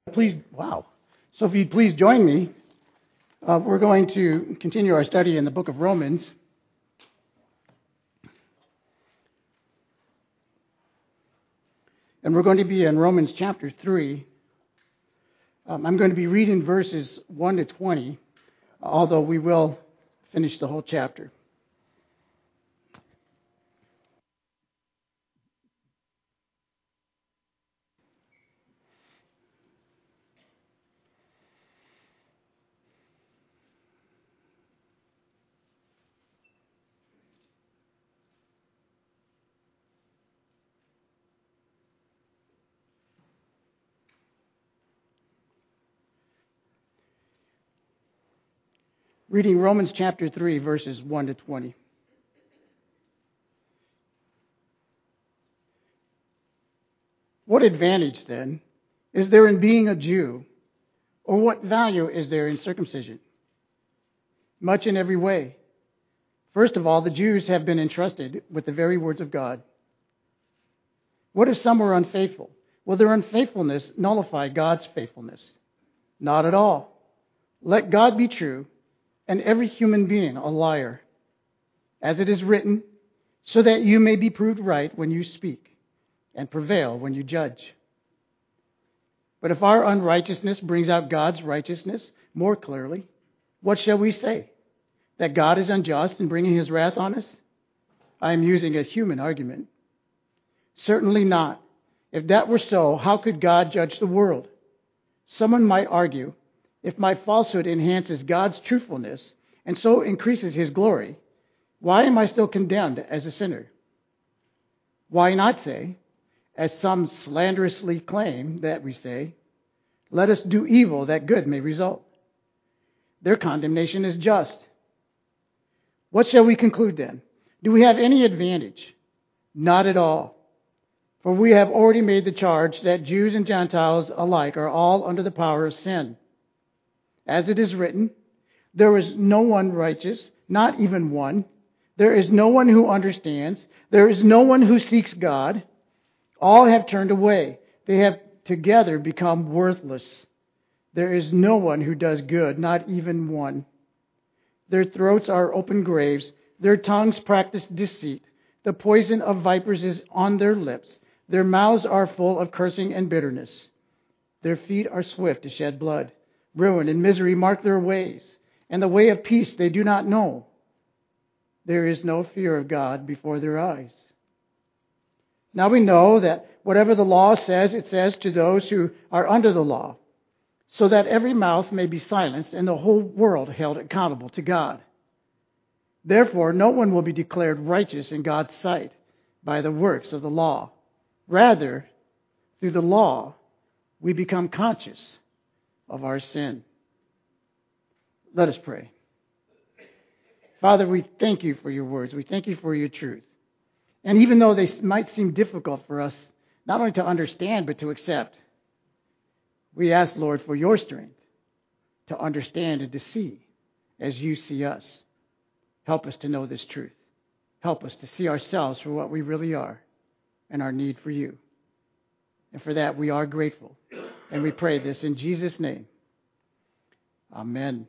So if you'd please join me, we're going to continue our study in the book of Romans. And we're going to be in Romans chapter 3. I'm going to be reading verses 1 to 20, although we will finish the whole chapter. Reading Romans chapter 3, verses 1 to 20. What advantage, then, is there in being a Jew, or what value is there in circumcision? Much in every way. First of all, the Jews have been entrusted with the very words of God. What if some were unfaithful? Will their unfaithfulness nullify God's faithfulness? Not at all. Let God be true, and every human being a liar, as it is written, so that you may be proved right when you speak, and prevail when you judge. But if our unrighteousness brings out God's righteousness more clearly, what shall we say? That God is unjust in bringing his wrath on us? I am using a human argument. Certainly not. If that were so, how could God judge the world? Someone might argue, if my falsehood enhances God's truthfulness and so increases his glory, why am I still condemned as a sinner? Why not say, as some slanderously claim that we say, let us do evil that good may result? Their condemnation is just. What shall we conclude then? Do we have any advantage? Not at all. For we have already made the charge that Jews and Gentiles alike are all under the power of sin. As it is written, there is no one righteous, not even one. There is no one who understands. There is no one who seeks God. All have turned away. They have together become worthless. There is no one who does good, not even one. Their throats are open graves. Their tongues practice deceit. The poison of vipers is on their lips. Their mouths are full of cursing and bitterness. Their feet are swift to shed blood. Ruin and misery mark their ways, and the way of peace they do not know. There is no fear of God before their eyes. Now we know that whatever the law says, it says to those who are under the law, so that every mouth may be silenced and the whole world held accountable to God. Therefore, no one will be declared righteous in God's sight by the works of the law. Rather, through the law, we become conscious of our sin. Let us pray. Father, we thank you for your words. We thank you for your truth. And even though they might seem difficult for us, not only to understand, but to accept, we ask, Lord, for your strength to understand and to see as you see us. Help us to know this truth. Help us to see ourselves for what we really are and our need for you. And for that, we are grateful. And we pray this in Jesus' name. Amen.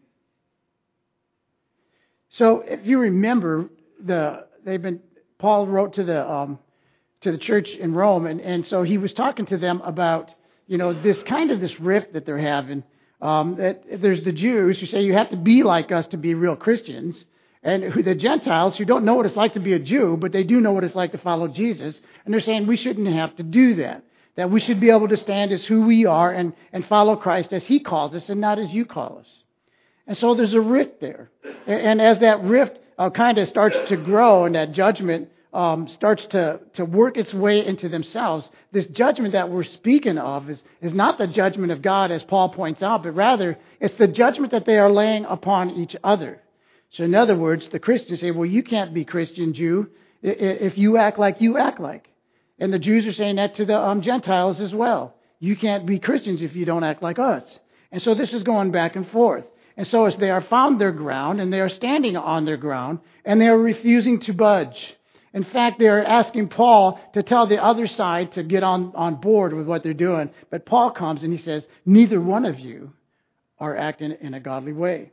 So, if you remember, Paul wrote to the church in Rome, and so he was talking to them about this rift that they're having. That there's the Jews who say you have to be like us to be real Christians, and the Gentiles who don't know what it's like to be a Jew, but they do know what it's like to follow Jesus, and they're saying we shouldn't have to do that. That we should be able to stand as who we are and follow Christ as he calls us and not as you call us. And so there's a rift there. And as that rift kind of starts to grow and that judgment starts to work its way into themselves, this judgment that we're speaking of is not the judgment of God, as Paul points out, but rather it's the judgment that they are laying upon each other. So in other words, the Christians say, well, you can't be Christian Jew if you act like you act like. And the Jews are saying that to the Gentiles as well. You can't be Christians if you don't act like us. And so this is going back and forth. And so as they are found their ground, and they are standing on their ground, and they are refusing to budge. In fact, they're asking Paul to tell the other side to get on board with what they're doing. But Paul comes and he says, neither one of you are acting in a godly way.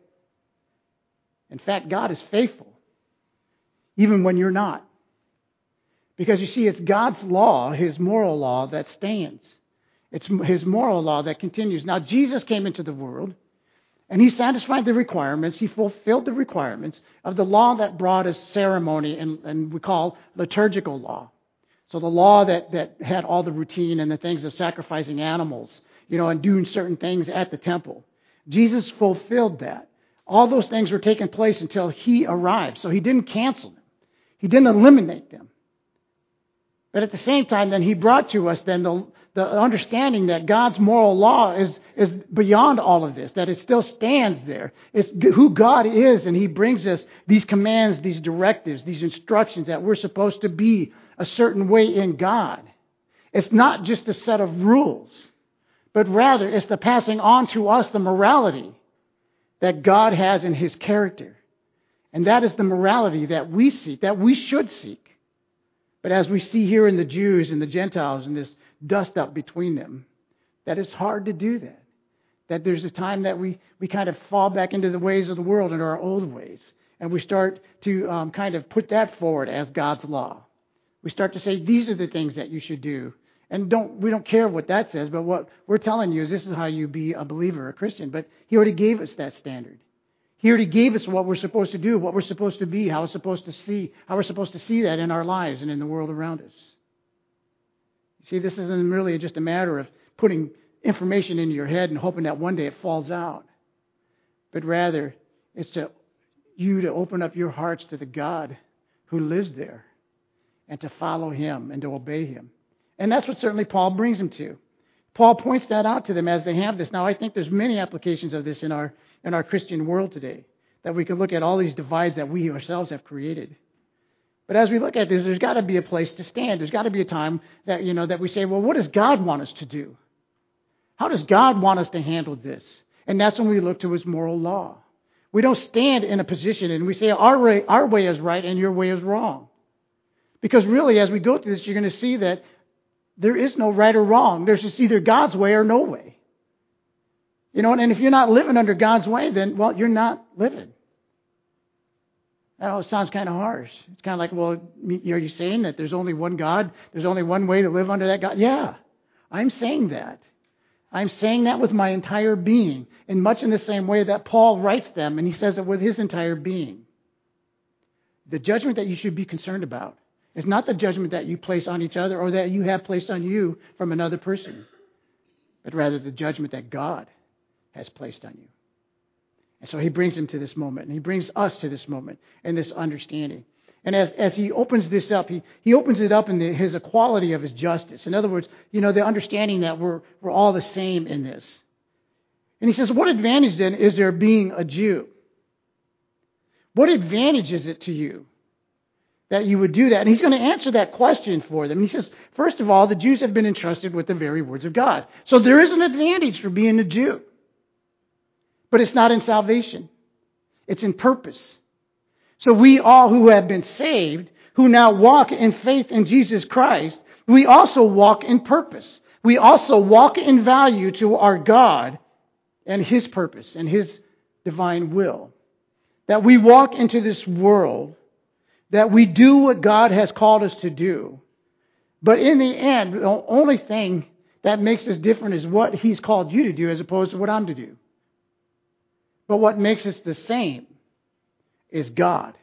In fact, God is faithful, even when you're not. Because you see, it's God's law, His moral law, that stands. It's His moral law that continues. Now, Jesus came into the world, and He satisfied the requirements. He fulfilled the requirements of the law that brought us ceremony and we call liturgical law. So the law that had all the routine and the things of sacrificing animals, and doing certain things at the temple. Jesus fulfilled that. All those things were taking place until He arrived. So He didn't cancel them. He didn't eliminate them. But at the same time, then He brought to us then the understanding that God's moral law is beyond all of this, that it still stands there. It's who God is, and He brings us these commands, these directives, these instructions that we're supposed to be a certain way in God. It's not just a set of rules, but rather it's the passing on to us the morality that God has in His character. And that is the morality that we seek, that we should seek. But as we see here in the Jews and the Gentiles and this dust up between them, that it's hard to do that. That there's a time that we kind of fall back into the ways of the world and our old ways. And we start to kind of put that forward as God's law. We start to say, these are the things that you should do. And we don't care what that says, but what we're telling you is this is how you be a believer, a Christian. But He already gave us that standard. He already gave us what we're supposed to do, what we're supposed to be, how we're supposed to see that in our lives and in the world around us. You see, this isn't really just a matter of putting information into your head and hoping that one day it falls out. But rather, it's to open up your hearts to the God who lives there and to follow Him and to obey Him. And that's what certainly Paul brings them to. Paul points that out to them as they have this. Now, I think there's many applications of this in our Christian world today, that we can look at all these divides that we ourselves have created. But as we look at this, there's got to be a place to stand. There's got to be a time that, that we say, well, what does God want us to do? How does God want us to handle this? And that's when we look to His moral law. We don't stand in a position and we say our way is right and your way is wrong. Because really, as we go through this, you're going to see that there is no right or wrong. There's just either God's way or no way. And if you're not living under God's way, then, well, you're not living. I know it sounds kind of harsh. It's kind of like, well, are you saying that there's only one God? There's only one way to live under that God? Yeah, I'm saying that. I'm saying that with my entire being, in much in the same way that Paul writes them, and he says it with his entire being. The judgment that you should be concerned about is not the judgment that you place on each other or that you have placed on you from another person, but rather the judgment that God has placed on you. And so He brings them to this moment, and He brings us to this moment and this understanding. And as He opens this up, he opens it up in His equality of His justice. In other words, the understanding that we're all the same in this. And He says, what advantage then is there being a Jew? What advantage is it to you that you would do that? And He's going to answer that question for them. He says, first of all, the Jews have been entrusted with the very words of God. So there is an advantage for being a Jew. But it's not in salvation. It's in purpose. So we all who have been saved, who now walk in faith in Jesus Christ, we also walk in purpose. We also walk in value to our God and His purpose and His divine will. That we walk into this world, that we do what God has called us to do. But in the end, the only thing that makes us different is what He's called you to do as opposed to what I'm to do. But what makes us the same is God.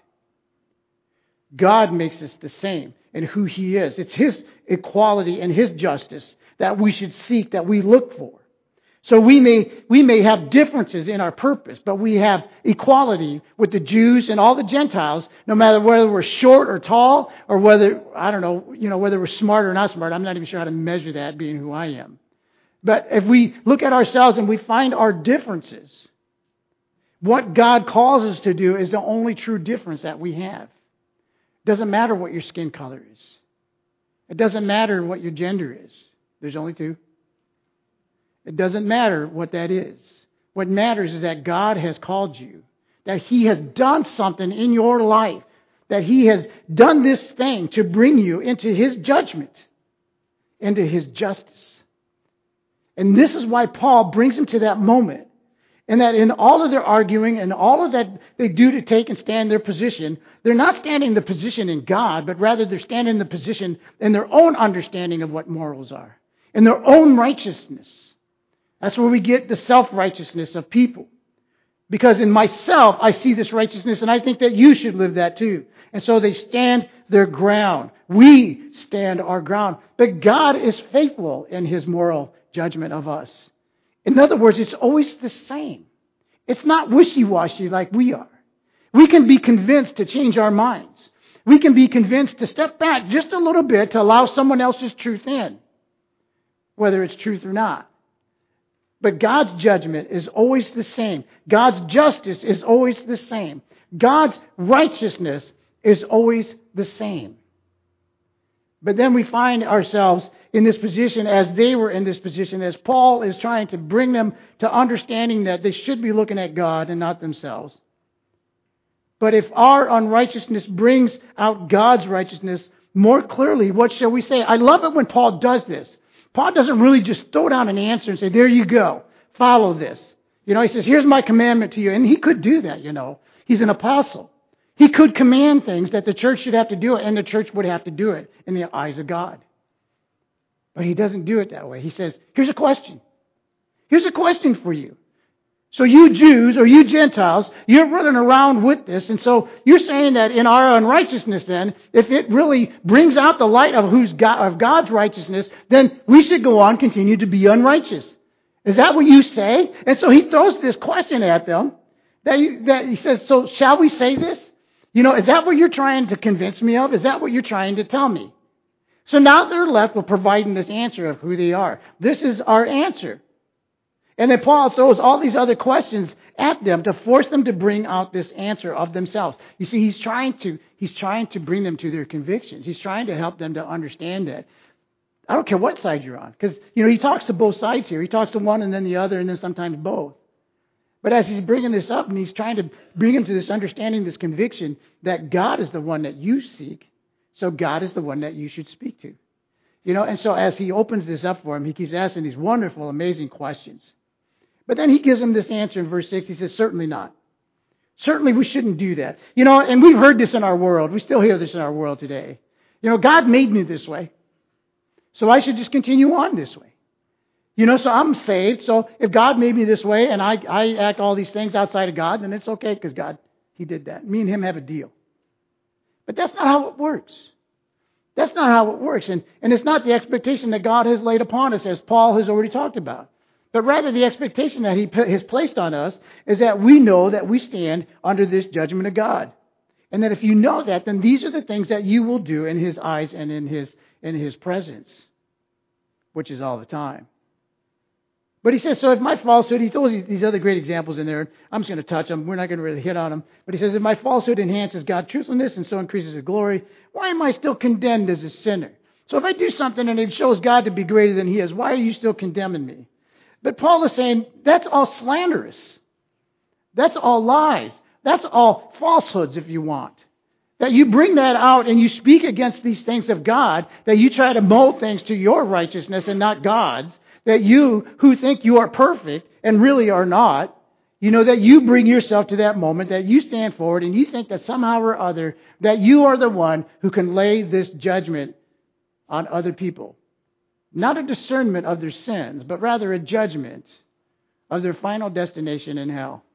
God makes us the same in who He is. It's His equality and His justice that we should seek, that we look for. So we may have differences in our purpose, but we have equality with the Jews and all the Gentiles, no matter whether we're short or tall, or whether, whether we're smart or not smart. I'm not even sure how to measure that, being who I am. But if we look at ourselves and we find our differences, what God calls us to do is the only true difference that we have. It doesn't matter what your skin color is. It doesn't matter what your gender is. There's only two. It doesn't matter what that is. What matters is that God has called you, that He has done something in your life that He has done this thing to bring you into His judgment, into His justice. And this is why Paul brings him to that moment. And that in all of their arguing and all of that they do to take and stand their position, they're not standing the position in God, but rather they're standing the position in their own understanding of what morals are, in their own righteousness. That's where we get the self-righteousness of people. Because in myself, I see this righteousness, and I think that you should live that too. And so they stand their ground. We stand our ground. But God is faithful in His moral judgment of us. In other words, it's always the same. It's not wishy-washy like we are. We can be convinced to change our minds. We can be convinced to step back just a little bit to allow someone else's truth in, whether it's truth or not. But God's judgment is always the same. God's justice is always the same. God's righteousness is always the same. But then we find ourselves in this position as they were in this position, as Paul is trying to bring them to understanding that they should be looking at God and not themselves. But if our unrighteousness brings out God's righteousness more clearly, what shall we say? I love it when Paul does this. Paul doesn't really just throw down an answer and say, there you go, follow this. He says, here's my commandment to you. And he could do that, He's an apostle. He could command things that the church should have to do it, and the church would have to do it in the eyes of God. But he doesn't do it that way. He says, here's a question. Here's a question for you. So you Jews or you Gentiles, you're running around with this. And so you're saying that in our unrighteousness then, if it really brings out the light of of God's righteousness, then we should go on, continue to be unrighteous. Is that what you say? And so he throws this question at them that he says, so shall we say this? Is that what you're trying to convince me of? Is that what you're trying to tell me? So now they're left with providing this answer of who they are. This is our answer. And then Paul throws all these other questions at them to force them to bring out this answer of themselves. You see, he's trying to bring them to their convictions. He's trying to help them to understand that. I don't care what side you're on. Because, he talks to both sides here. He talks to one and then the other and then sometimes both. But as he's bringing this up and he's trying to bring them to this understanding, this conviction that God is the one that you seek, so God is the one that you should speak to. And so as he opens this up for him, he keeps asking these wonderful, amazing questions. But then he gives him this answer in verse 6. He says, certainly not. Certainly we shouldn't do that. And we've heard this in our world. We still hear this in our world today. God made me this way. So I should just continue on this way. So I'm saved. So if God made me this way and I act all these things outside of God, then it's okay because God, He did that. Me and Him have a deal. But that's not how it works. That's not how it works. And it's not the expectation that God has laid upon us, as Paul has already talked about. But rather the expectation that He has placed on us is that we know that we stand under this judgment of God. And that if you know that, then these are the things that you will do in His eyes and in His presence, which is all the time. But he says, so if my falsehood, he throws these other great examples in there. I'm just going to touch them. We're not going to really hit on them. But he says, if my falsehood enhances God's truthfulness and so increases His glory, why am I still condemned as a sinner? So if I do something and it shows God to be greater than He is, why are you still condemning me? But Paul is saying, that's all slanderous. That's all lies. That's all falsehoods, if you want. That you bring that out and you speak against these things of God, that you try to mold things to your righteousness and not God's, that you who think you are perfect and really are not, that you bring yourself to that moment, that you stand forward and you think that somehow or other that you are the one who can lay this judgment on other people. Not a discernment of their sins, but rather a judgment of their final destination in hell.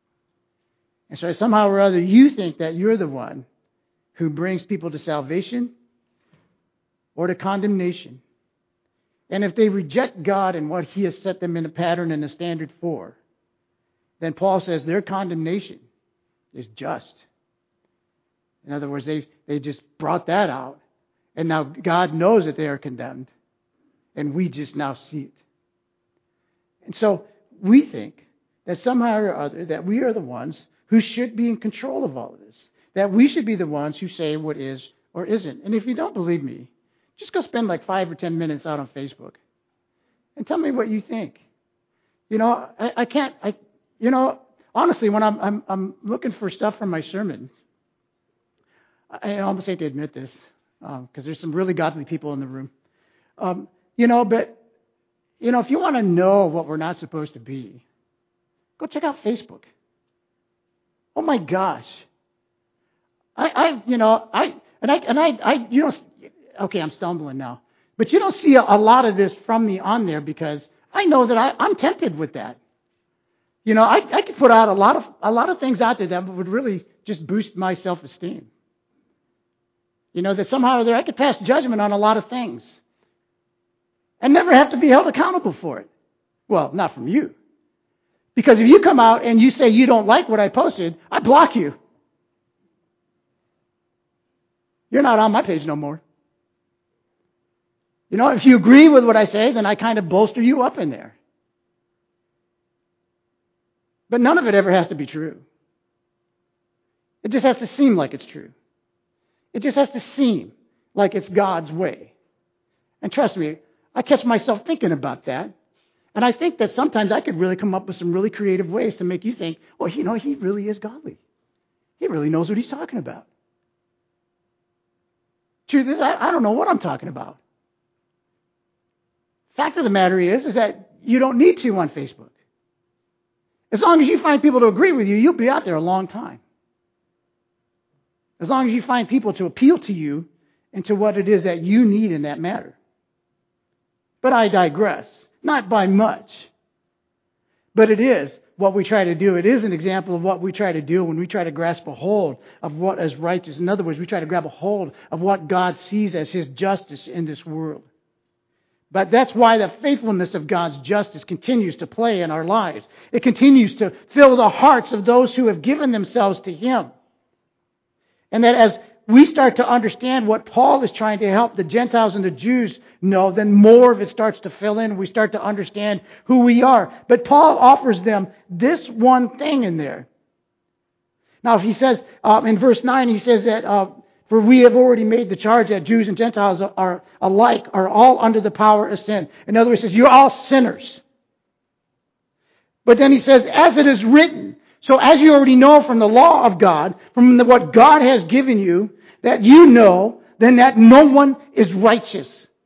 And so somehow or other you think that you're the one who brings people to salvation or to condemnation. And if they reject God and what He has set them in a pattern and a standard for, then Paul says their condemnation is just. In other words, they just brought that out. And now God knows that they are condemned. And we just now see it. And so we think that somehow or other that we are the ones who should be in control of all of this. That we should be the ones who say what is or isn't. And if you don't believe me, just go spend like 5 or 10 minutes out on Facebook and tell me what you think. Honestly, when I'm looking for stuff for my sermon, I almost hate to admit this, because there's some really godly people in the room. But if you want to know what we're not supposed to be, go check out Facebook. Oh my gosh. Okay, I'm stumbling now. But you don't see a lot of this from me on there because I know that I'm tempted with that. I could put out a lot of things out there that would really just boost my self-esteem. That somehow or other I could pass judgment on a lot of things and never have to be held accountable for it. Well, not from you. Because if you come out and you say you don't like what I posted, I block you. You're not on my page no more. If you agree with what I say, then I kind of bolster you up in there. But none of it ever has to be true. It just has to seem like it's true. It just has to seem like it's God's way. And trust me, I catch myself thinking about that. And I think that sometimes I could really come up with some really creative ways to make you think, well, he really is godly. He really knows what he's talking about. Truth is, I don't know what I'm talking about. Fact of the matter is that you don't need to on Facebook. As long as you find people to agree with you, you'll be out there a long time. As long as you find people to appeal to you and to what it is that you need in that matter. But I digress. Not by much. But it is what we try to do. It is an example of what we try to do when we try to grasp a hold of what is righteous. In other words, we try to grab a hold of what God sees as His justice in this world. But that's why the faithfulness of God's justice continues to play in our lives. It continues to fill the hearts of those who have given themselves to Him. And that as we start to understand what Paul is trying to help the Gentiles and the Jews know, then more of it starts to fill in. We start to understand who we are. But Paul offers them this one thing in there. Now, if he says, in verse 9, he says that, for we have already made the charge that Jews and Gentiles are alike, are all under the power of sin. In other words, he says, you're all sinners. But then he says, as it is written. So as you already know from the law of God, from what God has given you, that you know, then that no one is righteous.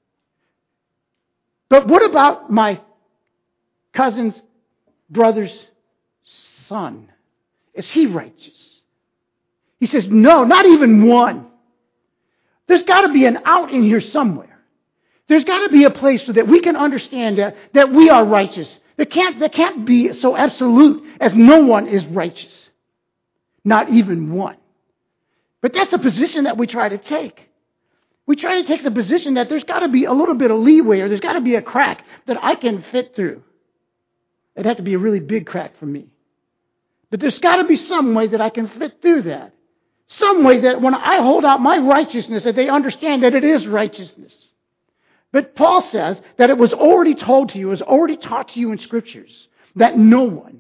But what about my cousin's brother's son? Is he righteous? He says, no, not even one. There's got to be an out in here somewhere. There's got to be a place so that we can understand that we are righteous. There can't be so absolute as no one is righteous. Not even one. But that's a position that we try to take. We try to take the position that there's got to be a little bit of leeway or there's got to be a crack that I can fit through. It'd have to be a really big crack for me. But there's got to be some way that I can fit through that. Some way that when I hold out my righteousness, that they understand that it is righteousness. But Paul says that it was already told to you, it was already taught to you in Scriptures, that no one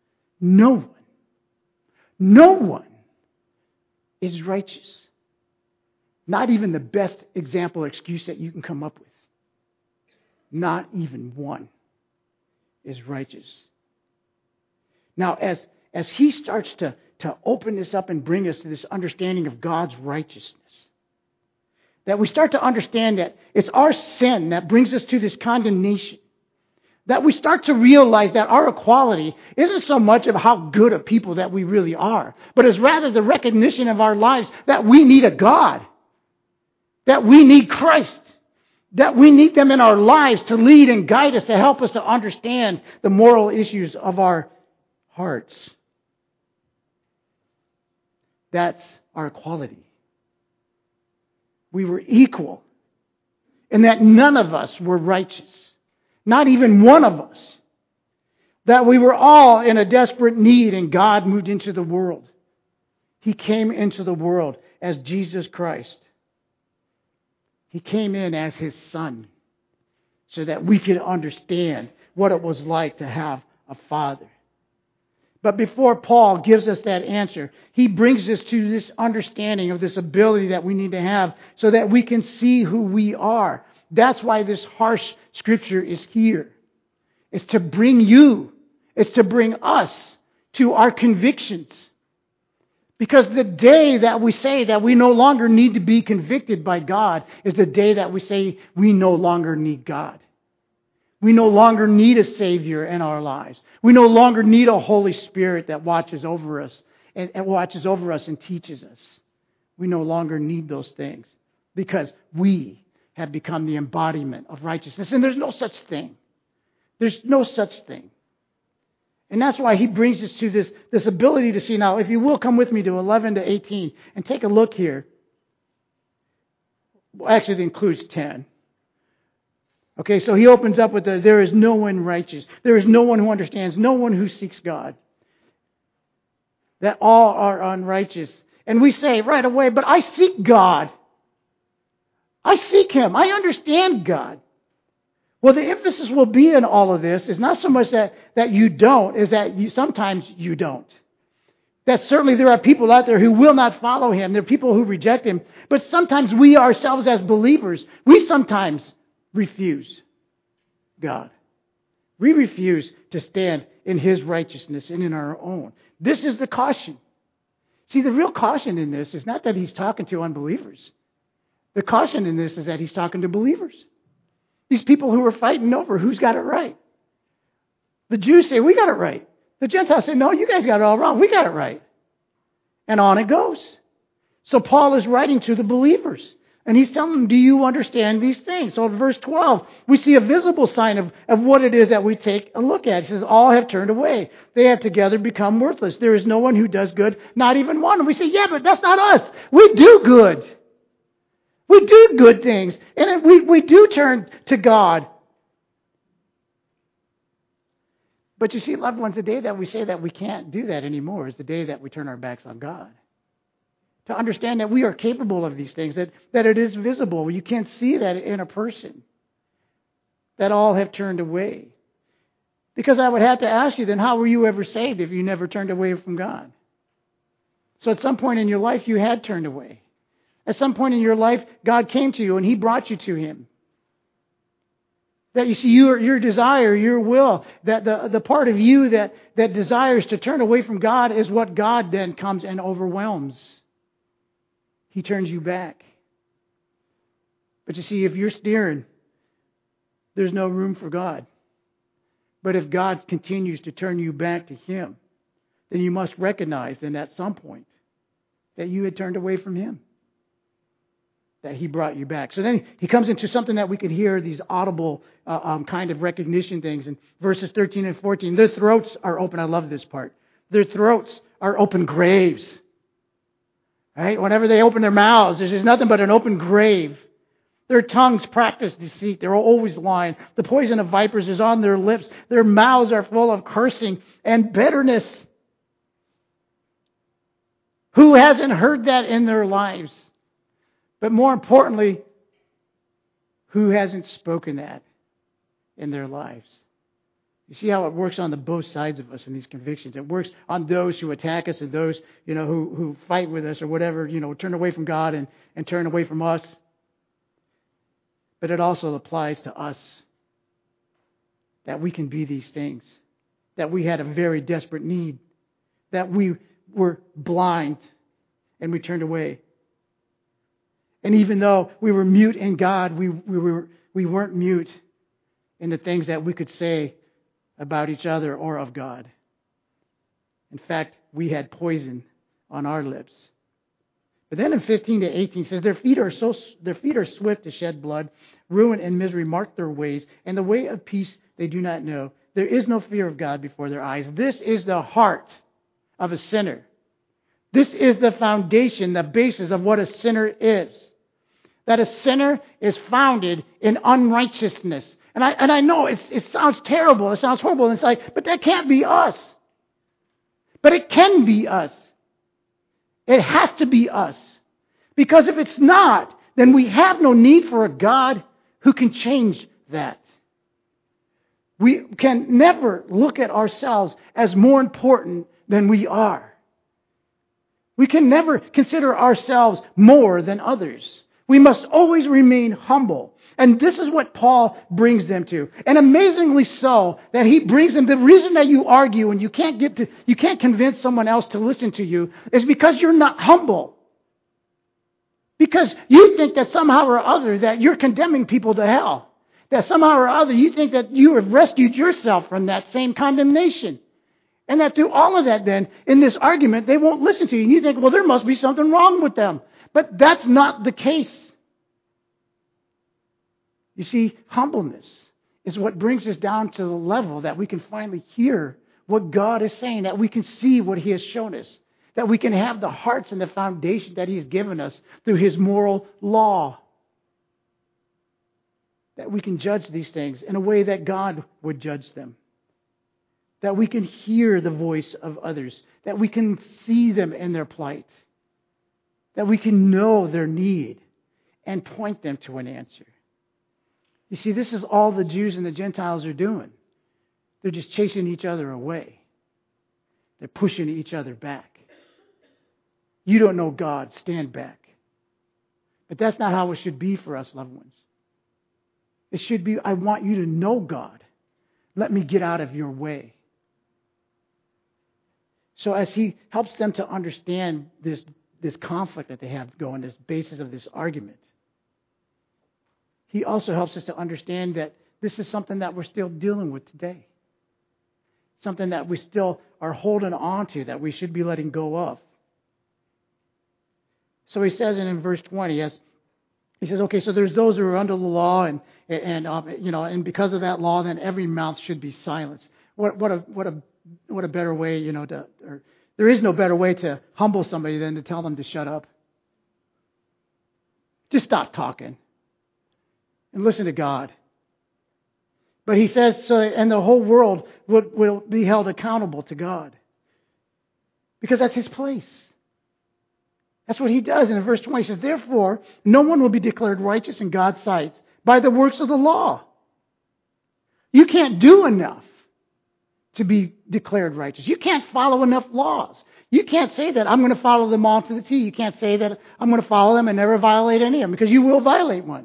is righteous. Not even the best example or excuse that you can come up with. Not even one is righteous. Now, as he starts to open this up and bring us to this understanding of God's righteousness, that we start to understand that it's our sin that brings us to this condemnation. That we start to realize that our equality isn't so much of how good a people that we really are, but is rather the recognition of our lives that we need a God. That we need Christ. That we need them in our lives to lead and guide us, to help us to understand the moral issues of our hearts. That's our equality. We were equal in that none of us were righteous. Not even one of us. That we were all in a desperate need and God moved into the world. He came into the world as Jesus Christ. He came in as His Son so that we could understand what it was like to have a Father. But before Paul gives us that answer, he brings us to this understanding of this ability that we need to have so that we can see who we are. That's why this harsh Scripture is here. It's to bring you, it's to bring us to our convictions. Because the day that we say that we no longer need to be convicted by God is the day that we say we no longer need God. We no longer need a Savior in our lives. We no longer need a Holy Spirit that watches over us and watches over us and teaches us. We no longer need those things because we have become the embodiment of righteousness. And there's no such thing. There's no such thing. And that's why he brings us to this ability to see. Now, if you will, come with me to 11 to 18 and take a look here. Well, actually, it includes 10. Okay, so he opens up with there is no one righteous. There is no one who understands, no one who seeks God. That all are unrighteous. And we say right away, but I seek God. I seek Him. I understand God. Well, the emphasis will be in all of this is not so much that you don't, is that sometimes you don't. That certainly there are people out there who will not follow Him. There are people who reject Him. But sometimes we ourselves as believers, we sometimes refuse God. We refuse to stand in His righteousness and in our own. This is the caution. See, the real caution in this is not that He's talking to unbelievers. The caution in this is that He's talking to believers. These people who are fighting over who's got it right. The Jews say, we got it right. The Gentiles say, no, you guys got it all wrong. We got it right. And on it goes. So Paul is writing to the believers. And he's telling them, do you understand these things? So in verse 12, we see a visible sign of what it is that we take a look at. He says, all have turned away. They have together become worthless. There is no one who does good, not even one. And we say, yeah, but that's not us. We do good. We do good things. And we do turn to God. But you see, loved ones, the day that we say that we can't do that anymore is the day that we turn our backs on God. To understand that we are capable of these things, that it is visible. You can't see that in a person. That all have turned away. Because I would have to ask you, then how were you ever saved if you never turned away from God? So at some point in your life, you had turned away. At some point in your life, God came to you and He brought you to Him. That you see, your desire, your will, that the part of you that desires to turn away from God is what God then comes and overwhelms. He turns you back. But you see, if you're steering, there's no room for God. But if God continues to turn you back to Him, then you must recognize then at some point that you had turned away from Him. That He brought you back. So then he comes into something that we could hear, these audible kind of recognition things. In verses 13 and 14, their throats are open. I love this part. Their throats are open graves. Right? Whenever they open their mouths, there's nothing but an open grave. Their tongues practice deceit. They're always lying. The poison of vipers is on their lips. Their mouths are full of cursing and bitterness. Who hasn't heard that in their lives? But more importantly, who hasn't spoken that in their lives? You see how it works on both sides of us in these convictions. It works on those who attack us and those, who fight with us or whatever, turn away from God and turn away from us. But it also applies to us. That we can be these things. That we had a very desperate need. That we were blind and we turned away. And even though we were mute in God, we weren't mute in the things that we could say about each other or of God. In fact, we had poison on our lips. But then in 15 to 18 it says, their feet are swift to shed blood, ruin and misery mark their ways, and the way of peace they do not know. There is no fear of God before their eyes. This is the heart of a sinner. This is the foundation, the basis of what a sinner is. That a sinner is founded in unrighteousness. And I know it sounds terrible, it sounds horrible, and it's like, but that can't be us. But it can be us. It has to be us. Because if it's not, then we have no need for a God who can change that. We can never look at ourselves as more important than we are. We can never consider ourselves more than others. We must always remain humble. And this is what Paul brings them to. And amazingly so, that he brings them, the reason that you argue and you can't convince someone else to listen to you is because you're not humble. Because you think that somehow or other that you're condemning people to hell. That somehow or other you think that you have rescued yourself from that same condemnation. And that through all of that then, in this argument, they won't listen to you. And you think, well, there must be something wrong with them. But that's not the case. You see, humbleness is what brings us down to the level that we can finally hear what God is saying, that we can see what He has shown us, that we can have the hearts and the foundation that He's given us through His moral law, that we can judge these things in a way that God would judge them, that we can hear the voice of others, that we can see them in their plight, that we can know their need and point them to an answer. You see, this is all the Jews and the Gentiles are doing. They're just chasing each other away. They're pushing each other back. You don't know God, stand back. But that's not how it should be for us, loved ones. It should be, I want you to know God. Let me get out of your way. So as he helps them to understand this conflict that they have going, this basis of this argument, he also helps us to understand that this is something that we're still dealing with today. Something that we still are holding on to, that we should be letting go of. So he says in verse 20, he says, okay, so there's those who are under the law, and because of that law, then every mouth should be silenced. What a better way, there is no better way to humble somebody than to tell them to shut up. Just stop talking and listen to God. But he says, and the whole world will be held accountable to God. Because that's his place. That's what he does. And in verse 20 he says, therefore, no one will be declared righteous in God's sight by the works of the law. You can't do enough to be declared righteous. You can't follow enough laws. You can't say that I'm going to follow them all to the T. You can't say that I'm going to follow them and never violate any of them, because you will violate one.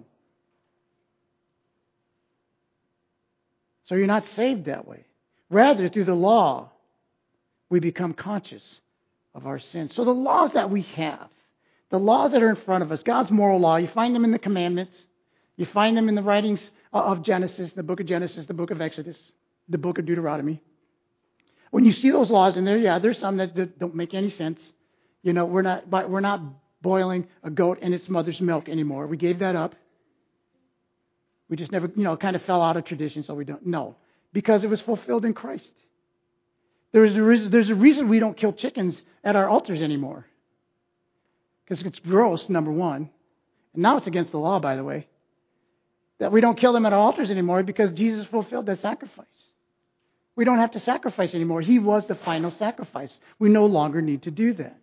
So you're not saved that way. Rather, through the law, we become conscious of our sins. So the laws that we have, the laws that are in front of us, God's moral law, you find them in the commandments. You find them in the writings of Genesis, the book of Genesis, the book of Exodus, the book of Deuteronomy. When you see those laws in there, there's some that don't make any sense. We're not boiling a goat in its mother's milk anymore. We gave that up. We just never, kind of fell out of tradition, so we don't. No, because it was fulfilled in Christ. There's a reason we don't kill chickens at our altars anymore. Because it's gross, number one. And now it's against the law, by the way. That we don't kill them at our altars anymore because Jesus fulfilled that sacrifice. We don't have to sacrifice anymore. He was the final sacrifice. We no longer need to do that.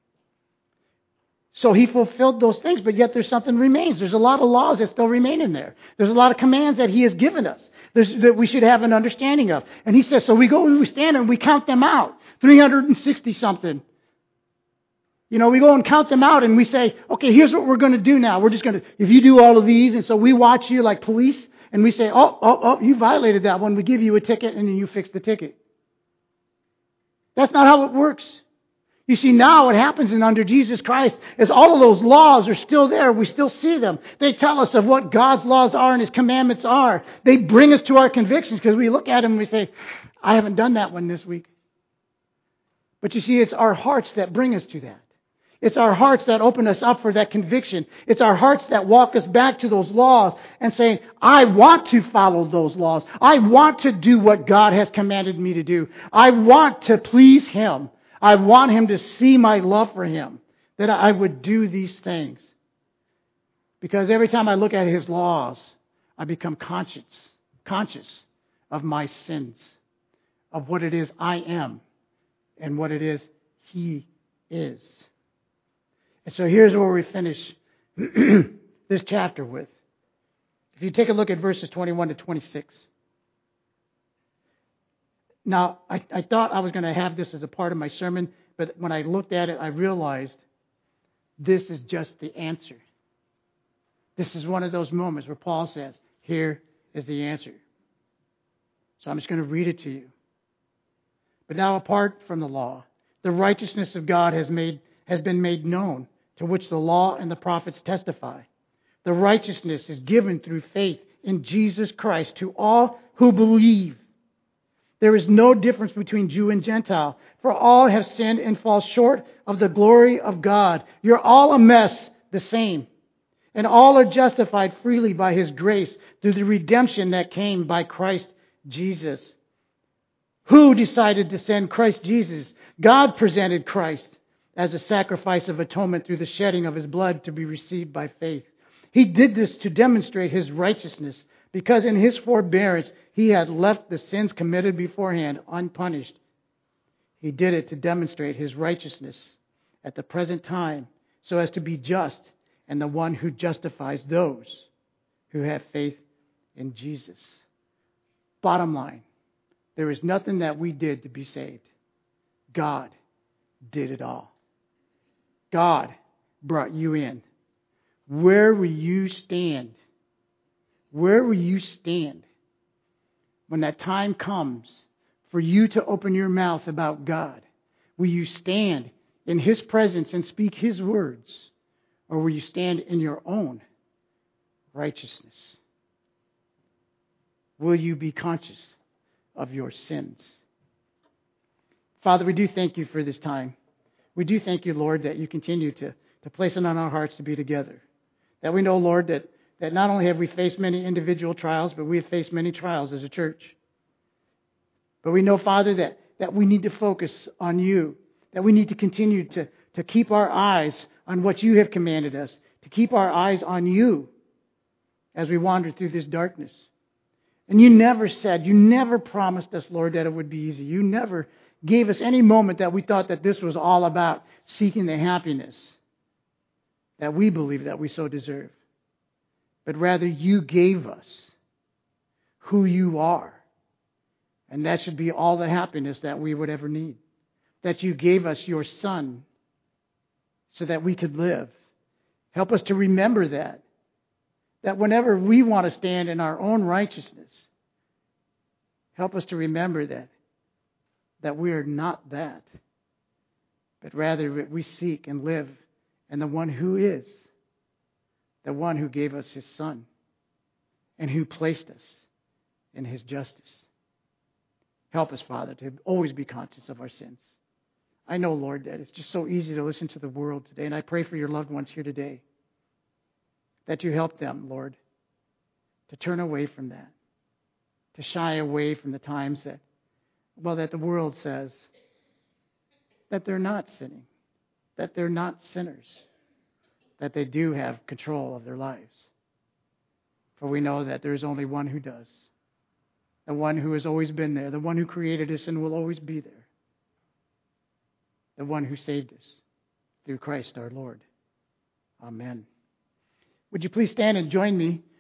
So he fulfilled those things, but yet there's something remains. There's a lot of laws that still remain in there. There's a lot of commands that he has given us that we should have an understanding of. And he says, so we stand and we count them out. 360 something. We go and count them out and we say, okay, here's what we're going to do now. We're just going to, if you do all of these, and so we watch you like police, and we say, oh, you violated that one. We give you a ticket and then you fix the ticket. That's not how it works. You see, now what happens under Jesus Christ is all of those laws are still there. We still see them. They tell us of what God's laws are and His commandments are. They bring us to our convictions because we look at them and we say, I haven't done that one this week. But you see, it's our hearts that bring us to that. It's our hearts that open us up for that conviction. It's our hearts that walk us back to those laws and say, I want to follow those laws. I want to do what God has commanded me to do. I want to please Him. I want Him to see my love for Him, that I would do these things. Because every time I look at His laws, I become conscious of my sins, of what it is I am and what it is He is. And so here's where we finish this chapter with. If you take a look at verses 21 to 26. Now, I thought I was going to have this as a part of my sermon, but when I looked at it, I realized this is just the answer. This is one of those moments where Paul says, here is the answer. So I'm just going to read it to you. But now apart from the law, the righteousness of God has been made known, to which the law and the prophets testify. The righteousness is given through faith in Jesus Christ to all who believe. There is no difference between Jew and Gentile, for all have sinned and fall short of the glory of God. You're all a mess the same. And all are justified freely by His grace through the redemption that came by Christ Jesus. Who decided to send Christ Jesus? God presented Christ as a sacrifice of atonement through the shedding of His blood to be received by faith. He did this to demonstrate His righteousness, because in His forbearance He had left the sins committed beforehand unpunished. He did it to demonstrate His righteousness at the present time, so as to be just and the one who justifies those who have faith in Jesus. Bottom line, there is nothing that we did to be saved. God did it all. God brought you in. Where will you stand? Where will you stand when that time comes for you to open your mouth about God? Will you stand in His presence and speak His words? Or will you stand in your own righteousness? Will you be conscious of your sins? Father, we do thank You for this time. We do thank You, Lord, that You continue to place it on our hearts to be together. That we know, Lord, that not only have we faced many individual trials, but we have faced many trials as a church. But we know, Father, that we need to focus on You, that we need to continue to keep our eyes on what You have commanded us, to keep our eyes on You as we wander through this darkness. And You never promised us, Lord, that it would be easy. You never gave us any moment that we thought that this was all about seeking the happiness that we believe that we so deserve. But rather, You gave us who You are. And that should be all the happiness that we would ever need. That You gave us Your Son so that we could live. Help us to remember that. That whenever we want to stand in our own righteousness, help us to remember that we are not that. But rather we seek and live in the one who is, the one who gave us His Son and who placed us in His justice. Help us, Father, to always be conscious of our sins. I know, Lord, that it's just so easy to listen to the world today, and I pray for your loved ones here today, that You help them, Lord, to turn away from that, to shy away from the times that the world says that they're not sinning, that they're not sinners, that they do have control of their lives. For we know that there is only one who does, the one who has always been there, the one who created us and will always be there, the one who saved us through Christ our Lord. Amen. Would you please stand and join me